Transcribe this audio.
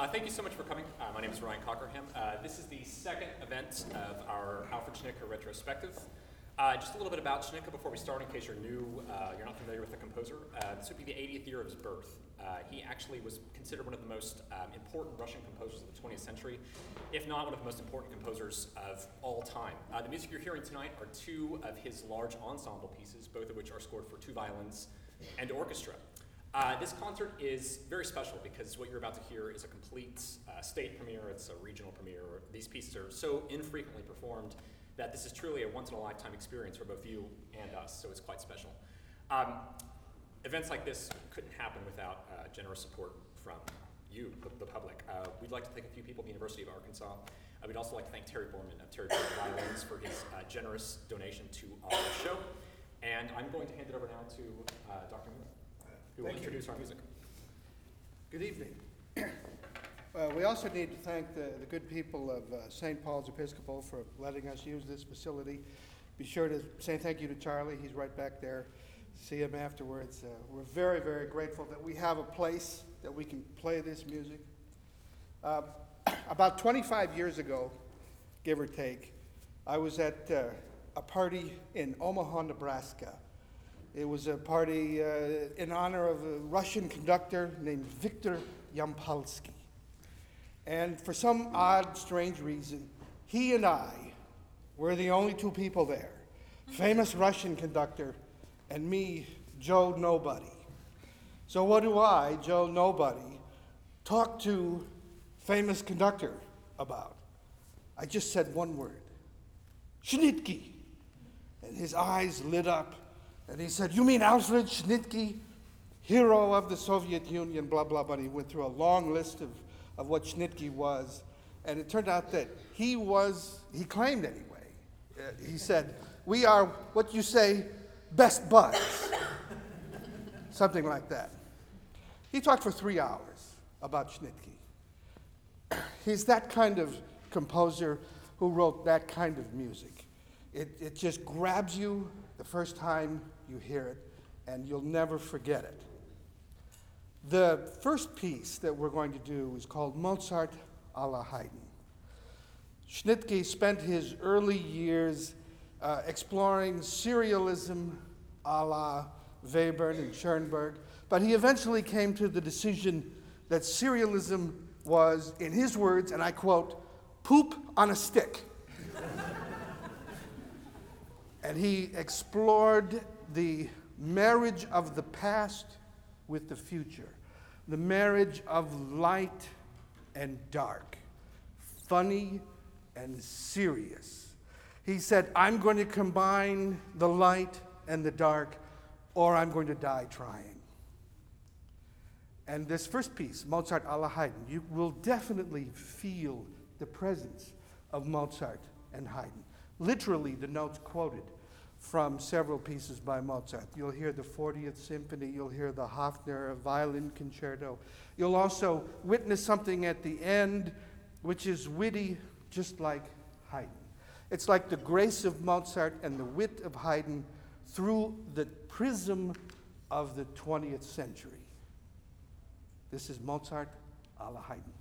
Thank you so much for coming. My name is Ryan Cockerham. This is the second event of our Alfred Schnittke retrospective. Just a little bit about Schnittke before we start, in case you're you're not familiar with the composer. This would be the 80th year of his birth. He actually was considered one of the most important Russian composers of the 20th century, if not one of the most important composers of all time. The music you're hearing tonight are two of his large ensemble pieces, both of which are scored for two violins and orchestra. This concert is very special because what you're about to hear is a complete state premiere, it's a regional premiere. These pieces are so infrequently performed that this is truly a once-in-a-lifetime experience for both you and us, so it's quite special. Events like this couldn't happen without generous support from you, the public. We'd like to thank a few people at the University of Arkansas. We'd also like to thank Terry Borman of Terry Borman Violins for his generous donation to our show. And I'm going to hand it over now to Dr. Moore, who will introduce our music. Good evening. We also need to thank the good people of St. Paul's Episcopal for letting us use this facility. Be sure to say thank you to Charlie. He's right back there. See him afterwards. We're very, very grateful that we have a place that we can play this music. About 25 years ago, give or take, I was at a party in Omaha, Nebraska. It was a party in honor of a Russian conductor named Viktor Yampolsky. And for some odd, strange reason, he and I were the only two people there. Famous Russian conductor, and me, Joe Nobody. So what do I, Joe Nobody, talk to famous conductor about? I just said one word, Schnittke. And his eyes lit up. And he said, "You mean Alfred Schnittke, hero of the Soviet Union, blah, blah, blah." And he went through a long list of what Schnittke was. And it turned out that he claimed anyway. He said, "We are, what you say, best buds." Something like that. He talked for 3 hours about Schnittke. He's that kind of composer who wrote that kind of music. It just grabs you the first time you hear it, and you'll never forget it. The first piece that we're going to do is called Mozart a la Haydn. Schnittke spent his early years exploring serialism a la Webern and Schoenberg, but he eventually came to the decision that serialism was, in his words, and I quote, "poop on a stick." And he explored the marriage of the past with the future, the marriage of light and dark, funny and serious. He said, "I'm going to combine the light and the dark, or I'm going to die trying." And this first piece, Mozart a la Haydn, you will definitely feel the presence of Mozart and Haydn. Literally, the notes quoted from several pieces by Mozart. You'll hear the 40th Symphony, you'll hear the Hafner Violin Concerto. You'll also witness something at the end which is witty, just like Haydn. It's like the grace of Mozart and the wit of Haydn through the prism of the 20th century. This is Mozart a la Haydn.